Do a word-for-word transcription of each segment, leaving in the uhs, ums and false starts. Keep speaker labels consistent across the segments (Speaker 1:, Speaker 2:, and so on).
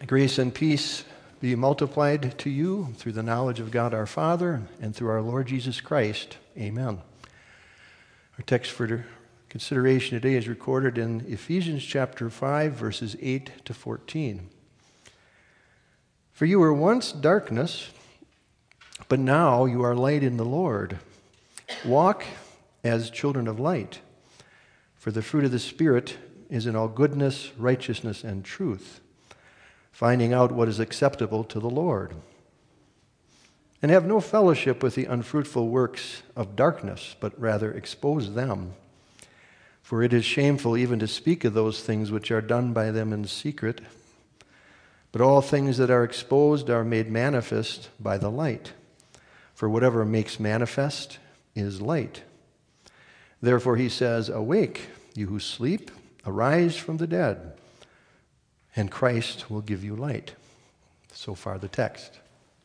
Speaker 1: Grace and peace be multiplied to you through the knowledge of God our Father and through our Lord Jesus Christ. Amen. Our text for consideration today is recorded in Ephesians chapter five, verses eight to fourteen. For you were once darkness, but now you are light in the Lord. Walk as children of light, for the fruit of the Spirit is in all goodness, righteousness, and truth, finding out what is acceptable to the Lord. And have no fellowship with the unfruitful works of darkness, but rather expose them. For it is shameful even to speak of those things which are done by them in secret. But all things that are exposed are made manifest by the light. For whatever makes manifest is light. Therefore he says, awake, you who sleep, arise from the dead, and Christ will give you light. So far the text.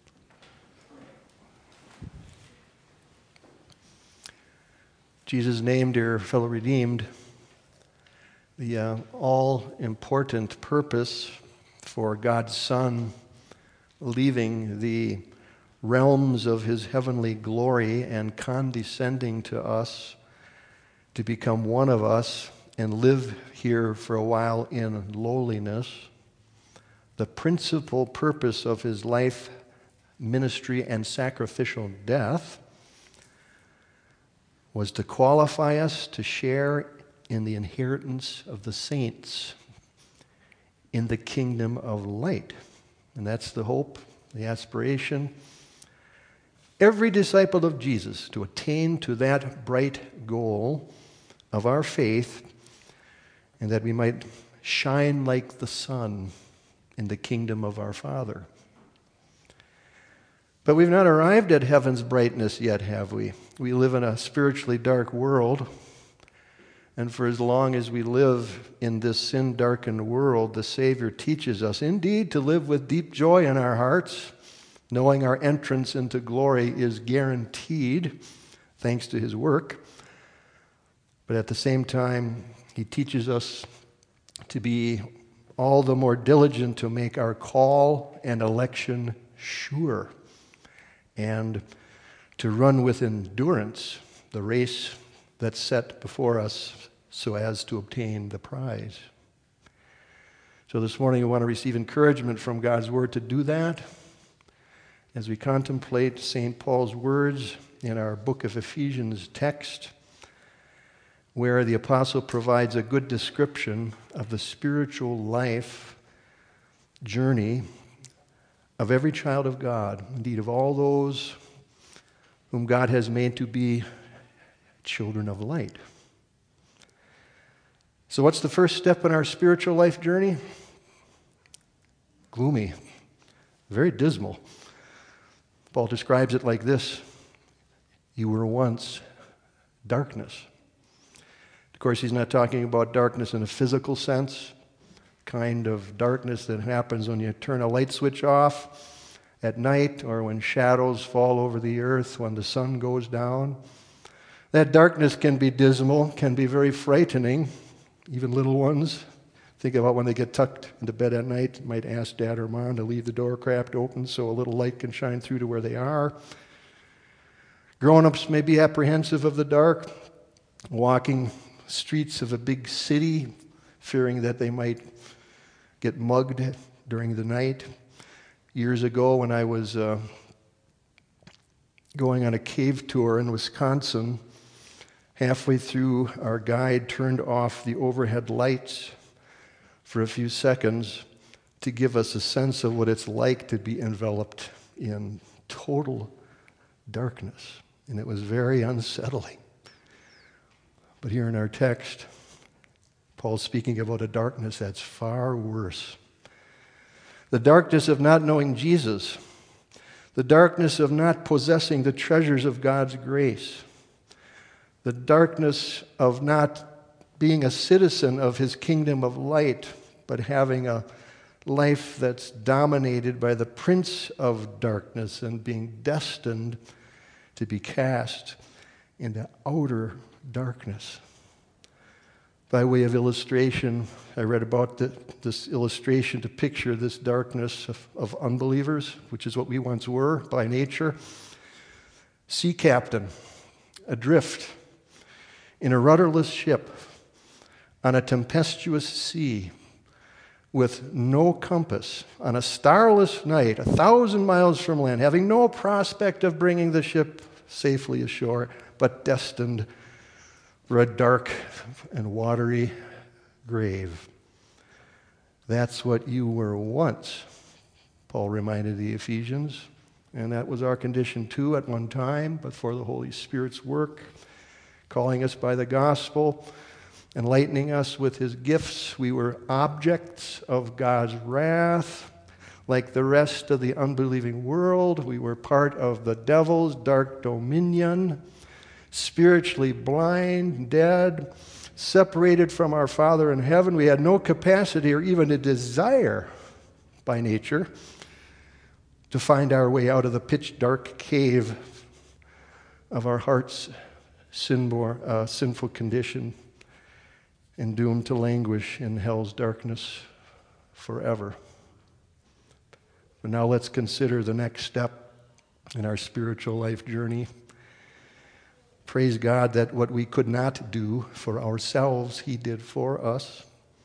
Speaker 1: Jesus' name, dear fellow redeemed, the uh, all-important purpose for God's Son leaving the realms of his heavenly glory and condescending to us to become one of us and live here for a while in lowliness. The principal purpose of his life, ministry, and sacrificial death was to qualify us to share in the inheritance of the saints in the kingdom of light. And that's the hope, the aspiration. Every disciple of Jesus to attain to that bright goal of our faith, and that we might shine like the sun in the kingdom of our Father. But we've not arrived at heaven's brightness yet, have we? We live in a spiritually dark world, and for as long as we live in this sin-darkened world, the Savior teaches us indeed to live with deep joy in our hearts, knowing our entrance into glory is guaranteed thanks to his work. But at the same time, he teaches us to be all the more diligent to make our call and election sure, and to run with endurance the race that's set before us so as to obtain the prize. So this morning we want to receive encouragement from God's Word to do that as we contemplate Saint Paul's words in our book of Ephesians text, where the apostle provides a good description of the spiritual life journey of every child of God, indeed of all those whom God has made to be children of light. So what's the first step in our spiritual life journey? Gloomy, very dismal. Paul describes it like this: you were once darkness. Of course, he's not talking about darkness in a physical sense, kind of darkness that happens when you turn a light switch off at night or when shadows fall over the earth when the sun goes down. That darkness can be dismal, can be very frightening, even little ones. Think about when they get tucked into bed at night, might ask Dad or Mom to leave the door cracked open so a little light can shine through to where they are. Grown-ups may be apprehensive of the dark, walking streets of a big city, fearing that they might get mugged during the night. Years ago, when I was uh, going on a cave tour in Wisconsin, halfway through, our guide turned off the overhead lights for a few seconds to give us a sense of what it's like to be enveloped in total darkness. And it was very unsettling. But here in our text, Paul's speaking about a darkness that's far worse. The darkness of not knowing Jesus. The darkness of not possessing the treasures of God's grace. The darkness of not being a citizen of his kingdom of light, but having a life that's dominated by the prince of darkness and being destined to be cast into outer darkness. By way of illustration, I read about the, this illustration to picture this darkness of, of unbelievers, which is what we once were by nature. Sea captain, adrift in a rudderless ship on a tempestuous sea with no compass, on a starless night, a thousand miles from land, having no prospect of bringing the ship safely ashore, but destined for a dark and watery grave. That's what you were once, Paul reminded the Ephesians, and that was our condition too at one time, but for the Holy Spirit's work, calling us by the gospel, enlightening us with his gifts. We were objects of God's wrath. Like the rest of the unbelieving world, we were part of the devil's dark dominion, spiritually blind, dead, separated from our Father in heaven. We had no capacity or even a desire by nature to find our way out of the pitch dark cave of our heart's sinbor, uh, sinful condition, and doomed to languish in hell's darkness forever. But now let's consider the next step in our spiritual life journey. Praise God that what we could not do for ourselves, he did for us.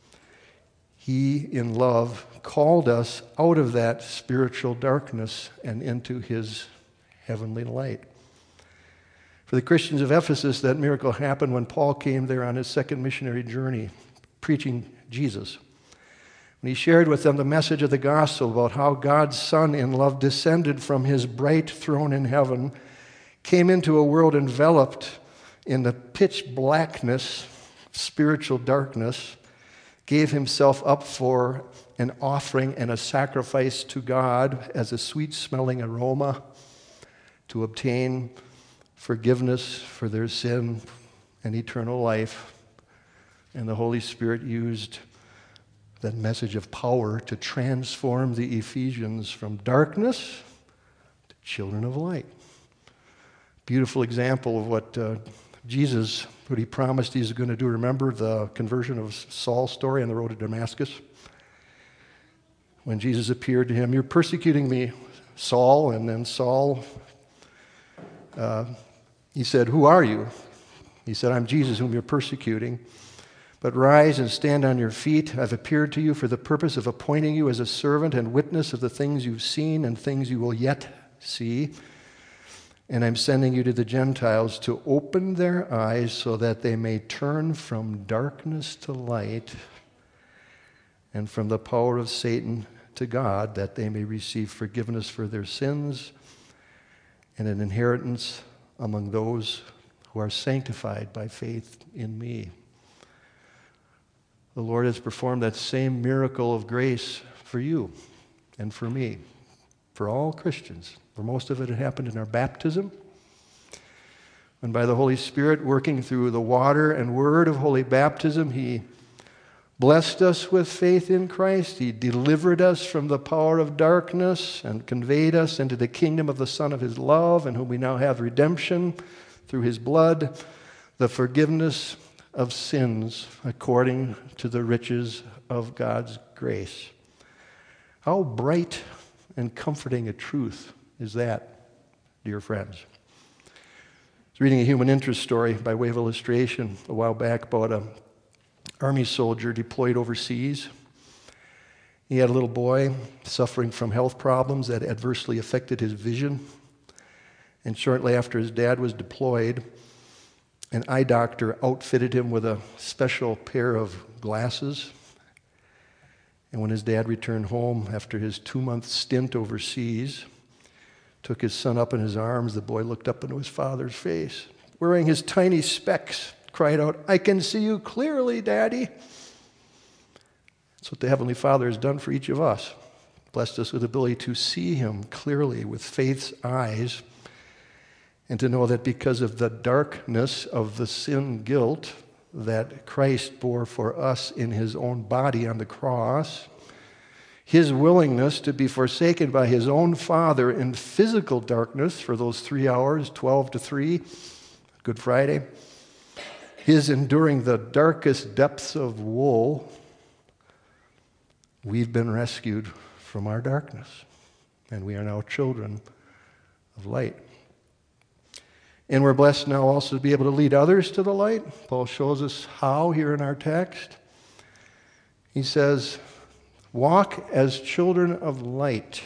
Speaker 1: He, in love, called us out of that spiritual darkness and into his heavenly light. For the Christians of Ephesus, that miracle happened when Paul came there on his second missionary journey, preaching Jesus. When he shared with them the message of the gospel about how God's Son in love descended from his bright throne in heaven, came into a world enveloped in the pitch blackness, spiritual darkness, gave himself up for an offering and a sacrifice to God as a sweet-smelling aroma to obtain forgiveness for their sin and eternal life. And the Holy Spirit used that message of power to transform the Ephesians from darkness to children of light. Beautiful example of what uh, Jesus, what he promised he's going to do. Remember the conversion of Saul's story on the road to Damascus? When Jesus appeared to him, "You're persecuting me, Saul." And then Saul, uh, he said, "Who are you?" He said, "I'm Jesus whom you're persecuting. But rise and stand on your feet. I've appeared to you for the purpose of appointing you as a servant and witness of the things you've seen and things you will yet see. And I'm sending you to the Gentiles to open their eyes so that they may turn from darkness to light and from the power of Satan to God, that they may receive forgiveness for their sins and an inheritance among those who are sanctified by faith in me." The Lord has performed that same miracle of grace for you and for me, for all Christians. For most of it, it happened in our baptism, when by the Holy Spirit working through the water and word of holy baptism, he blessed us with faith in Christ. He delivered us from the power of darkness and conveyed us into the kingdom of the Son of his love, in whom we now have redemption through his blood, the forgiveness of sins according to the riches of God's grace. How bright and comforting a truth is that, dear friends? I was reading a human interest story by way of illustration a while back about an army soldier deployed overseas. He had a little boy suffering from health problems that adversely affected his vision. And shortly after his dad was deployed, an eye doctor outfitted him with a special pair of glasses. And when his dad returned home after his two-month stint overseas, took his son up in his arms, the boy looked up into his father's face, wearing his tiny specs, cried out, "I can see you clearly, Daddy." That's what the Heavenly Father has done for each of us. Blessed us with the ability to see him clearly with faith's eyes, and to know that because of the darkness of the sin guilt that Christ bore for us in his own body on the cross, his willingness to be forsaken by his own Father in physical darkness for those three hours, twelve to three, Good Friday, His enduring the darkest depths of woe, we've been rescued from our darkness, and we are now children of light. And we're blessed now also to be able to lead others to the light. Paul shows us how here in our text. He says, walk as children of light,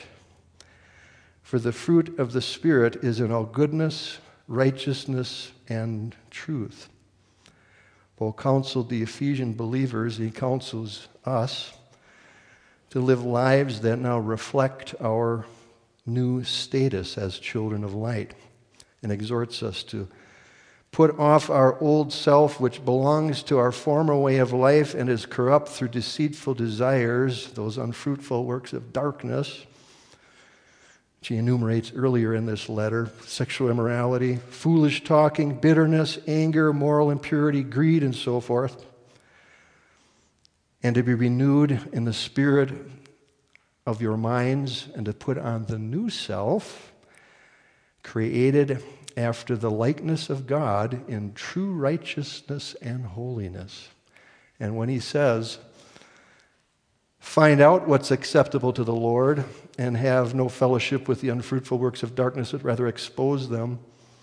Speaker 1: for the fruit of the Spirit is in all goodness, righteousness, and truth. Paul counseled the Ephesian believers, he counsels us to live lives that now reflect our new status as children of light, and exhorts us to put off our old self, which belongs to our former way of life and is corrupt through deceitful desires, those unfruitful works of darkness, which he enumerates earlier in this letter: sexual immorality, foolish talking, bitterness, anger, moral impurity, greed, and so forth, and to be renewed in the spirit of your minds, and to put on the new self, created after the likeness of God in true righteousness and holiness. And when he says, find out what's acceptable to the Lord and have no fellowship with the unfruitful works of darkness, but rather expose them,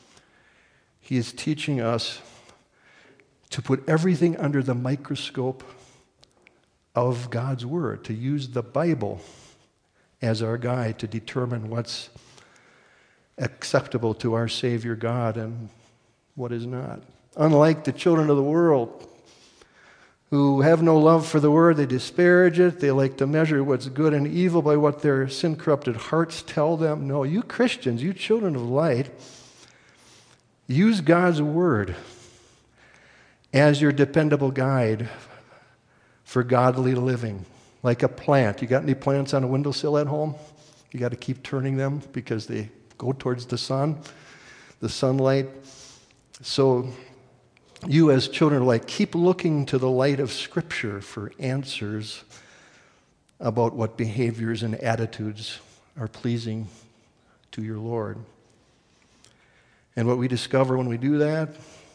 Speaker 1: he is teaching us to put everything under the microscope of God's Word, to use the Bible as our guide to determine what's acceptable to our Savior God and what is not. Unlike the children of the world, who have no love for the Word, they disparage it, they like to measure what's good and evil by what their sin-corrupted hearts tell them. No, you Christians, you children of light, use God's Word as your dependable guide for godly living. Like a plant. You got any plants on a windowsill at home? You got to keep turning them because they go towards the sun, the sunlight. So you as children of light, keep looking to the light of Scripture for answers about what behaviors and attitudes are pleasing to your Lord. And what we discover when we do that,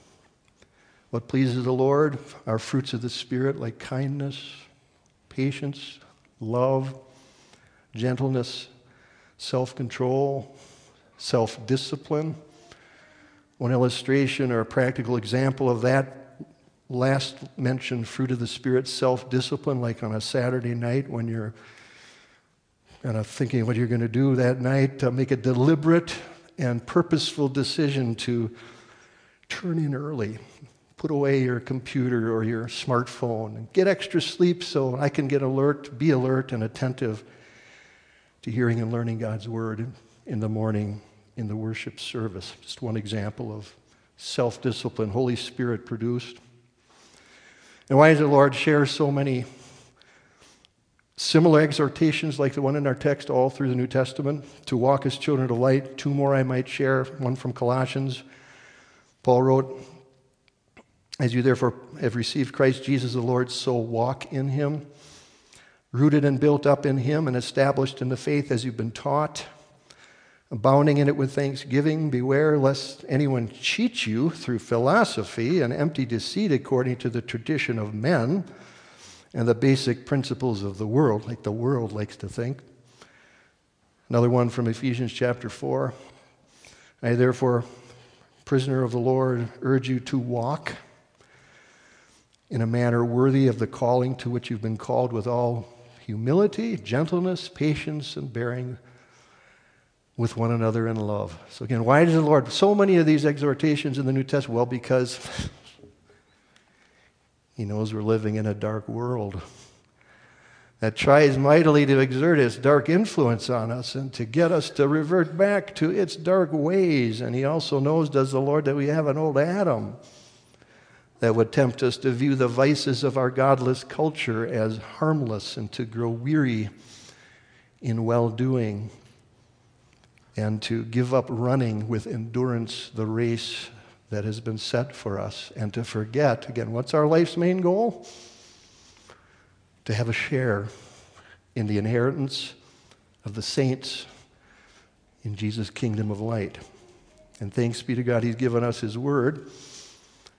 Speaker 1: what pleases the Lord, are fruits of the Spirit like kindness, patience, love, gentleness, self-control, self-discipline. One illustration or a practical example of that last mentioned fruit of the Spirit, self-discipline, like on a Saturday night when you're kind of thinking what you're going to do that night, to make a deliberate and purposeful decision to turn in early. Put away your computer or your smartphone and get extra sleep so I can get alert, be alert and attentive to hearing and learning God's Word in the morning in the worship service. Just one example of self-discipline, Holy Spirit produced. And why does the Lord share so many similar exhortations like the one in our text all through the New Testament? To walk as children of light. Two more I might share, one from Colossians. Paul wrote, as you therefore have received Christ Jesus the Lord, so walk in him, rooted and built up in him and established in the faith as you've been taught, abounding in it with thanksgiving. Beware lest anyone cheat you through philosophy and empty deceit according to the tradition of men and the basic principles of the world, like the world likes to think. Another one from Ephesians chapter four. I therefore, prisoner of the Lord, urge you to walk in a manner worthy of the calling to which you've been called, with all humility, gentleness, patience, and bearing with one another in love. So again, why does the Lord, so many of these exhortations in the New Testament? Well, because he knows we're living in a dark world that tries mightily to exert its dark influence on us and to get us to revert back to its dark ways. And he also knows, does the Lord, that we have an old Adam that would tempt us to view the vices of our godless culture as harmless and to grow weary in well-doing and to give up running with endurance the race that has been set for us, and to forget, again, what's our life's main goal? To have a share in the inheritance of the saints in Jesus' kingdom of light. And thanks be to God, he's given us his word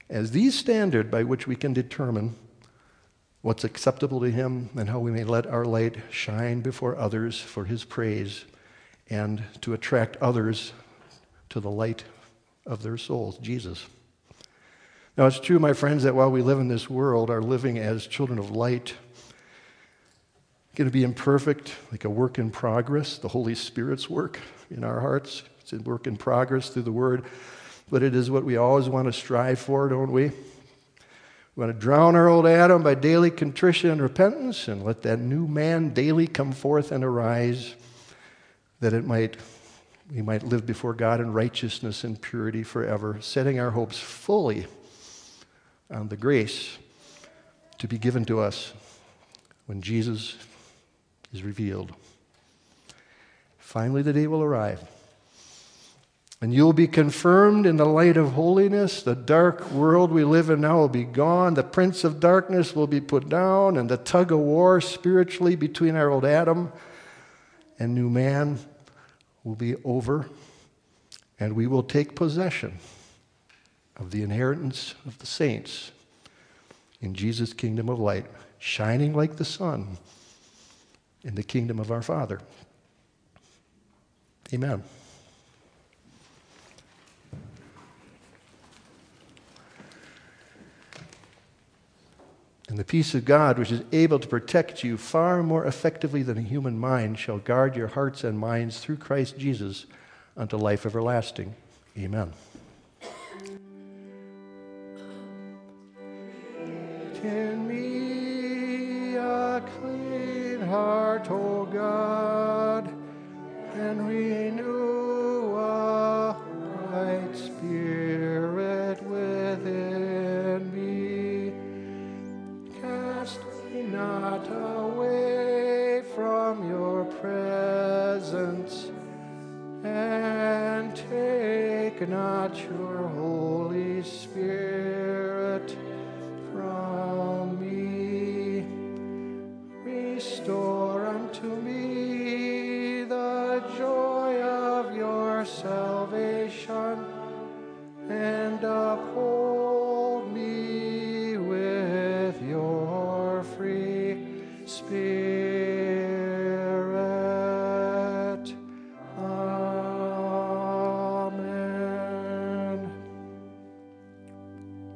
Speaker 1: as the standard by which we can determine what's acceptable to him and how we may let our light shine before others for his praise and to attract others to the light of their souls, Jesus. Now, it's true, my friends, that while we live in this world, our living as children of light, going to be imperfect, like a work in progress, the Holy Spirit's work in our hearts. It's a work in progress through the Word, but it is what we always want to strive for, don't we? We want to drown our old Adam by daily contrition and repentance and let that new man daily come forth and arise, that it might we might live before God in righteousness and purity forever, setting our hopes fully on the grace to be given to us when Jesus is revealed. Finally, the day will arrive, and you'll be confirmed in the light of holiness. The dark world we live in now will be gone. The prince of darkness will be put down, and the tug of war spiritually between our old Adam and new man will be over, and we will take possession of the inheritance of the saints in Jesus' kingdom of light, shining like the sun in the kingdom of our Father. Amen. And the peace of God, which is able to protect you far more effectively than a human mind, shall guard your hearts and minds through Christ Jesus unto life everlasting. Amen. In me a clean heart, O God, and renew a right spirit within me. Cast me not away from your presence, and take not your Holy Spirit from me. Restore unto me the joy of your salvation, and uphold